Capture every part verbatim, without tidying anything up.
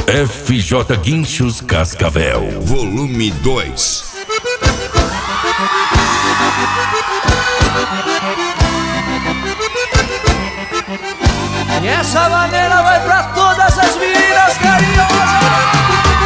F J Guinchos Cascavel, volume dois. E essa maneira vai pra todas as meninas carinhosas.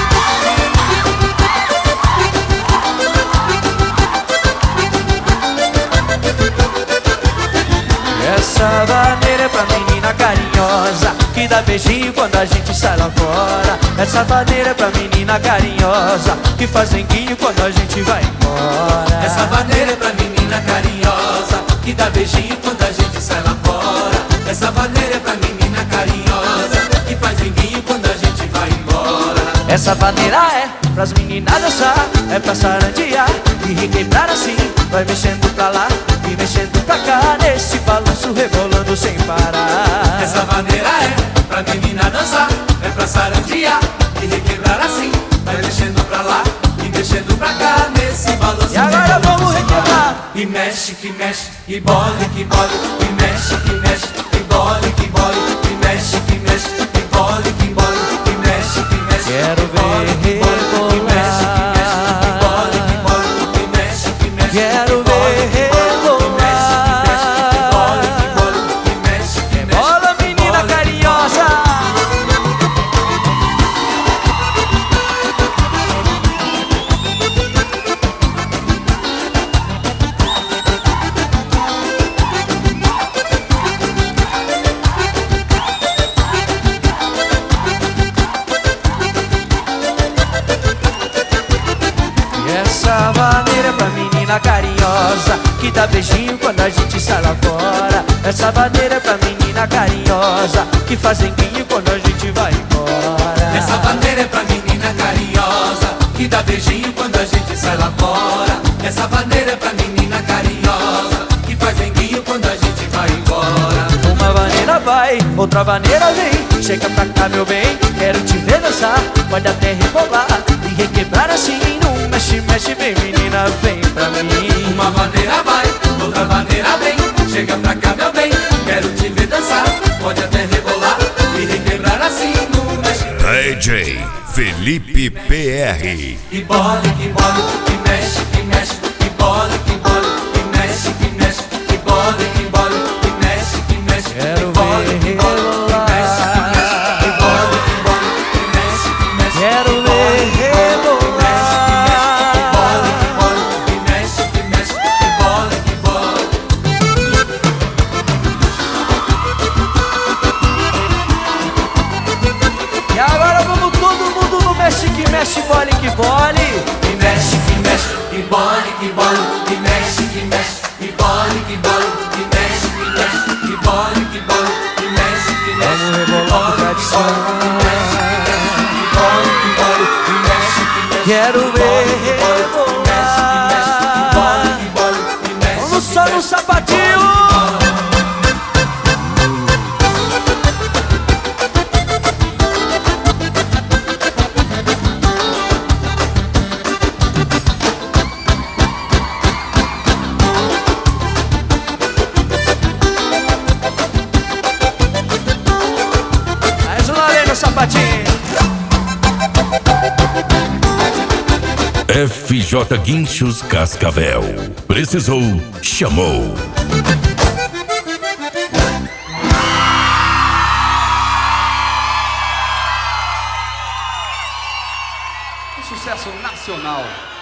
Essa vaneira é pra menina carinhosa que dá beijinho quando a gente sai lá fora. Essa vaneira é pra menina carinhosa que faz denguinho quando a gente vai embora. Essa vaneira é pra menina carinhosa que dá beijinho quando a gente sai lá fora. Essa vaneira é pra menina carinhosa que faz denguinho quando a gente vai embora. Essa vaneira é pras meninas dançar, é pra sarandear e requebrar assim. Vai mexendo pra lá e mexendo pra cá, nesse balanço rebolando sem parar. Essa vaneira é pra menina dançar, é pra sarandear e requebrar assim. Vai mexendo pra lá e mexendo pra cá, nesse balanço. E agora vamos requebrar. E mexe, que mexe, e bole, que bole. E mexe, que mexe, e bole, que bole. E mexe, que mexe, e bole, que bole. E mexe, que mexe, quero ver rebolar. Quero ver rebolar. Rebola, menina carinhosa. E essa vaneira é pra menina carinhosa que dá beijinho quando a gente sai lá fora. Essa vaneira é pra menina carinhosa que faz denguinho quando a gente vai embora. Essa vaneira é pra menina carinhosa que dá beijinho quando a gente sai lá fora. Essa vaneira é pra menina carinhosa que faz denguinho quando a gente vai embora. Uma vaneira vai, outra vaneira vem. Chega pra cá, meu bem, quero te ver dançar. Pode até rebolar e requebrar assim. Não mexe, mexe, vem menina, vem pra mim. Uma vaneira vai, outra vaneira vem. Chega pra cá, meu bem, quero te ver dançar. Pode até rebolar e requebrar assim. Não mexe. D J Felipe P R. E bole, que bole, que mexe, que mexe. Que bole, que bole, que mexe, que mexe. Que bole, que bole, que mexe, que mexe. Quero Que bole, ver que bole, que mexe, que mexe. Que bole, que bole, que mexe, que mexe. Quero Que ver bole, que bole, que mexe, que mexe. Que bole, que bole. E agora vamos todo mundo no mexe que mexe, bole que bole. Que mexe, que mexe, que bole, que bole. Que mexe, que mexe, que bole, que bole. Que mexe, que mexe, que bole, que bole. Que mexe, que mexe, Vamos rebolar com tradição. Quero ver rebolar. Vamos só no sapatinho. Mais uma vez no sapatinho. F J Guinchos Cascavel. Precisou, chamou. Um sucesso nacional.